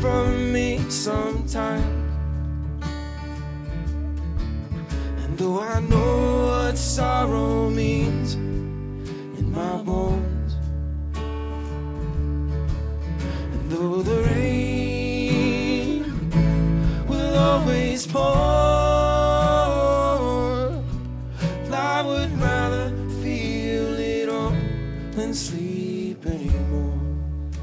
from me sometimes. And though I know what sorrow means in my bones, and though the rain will always pour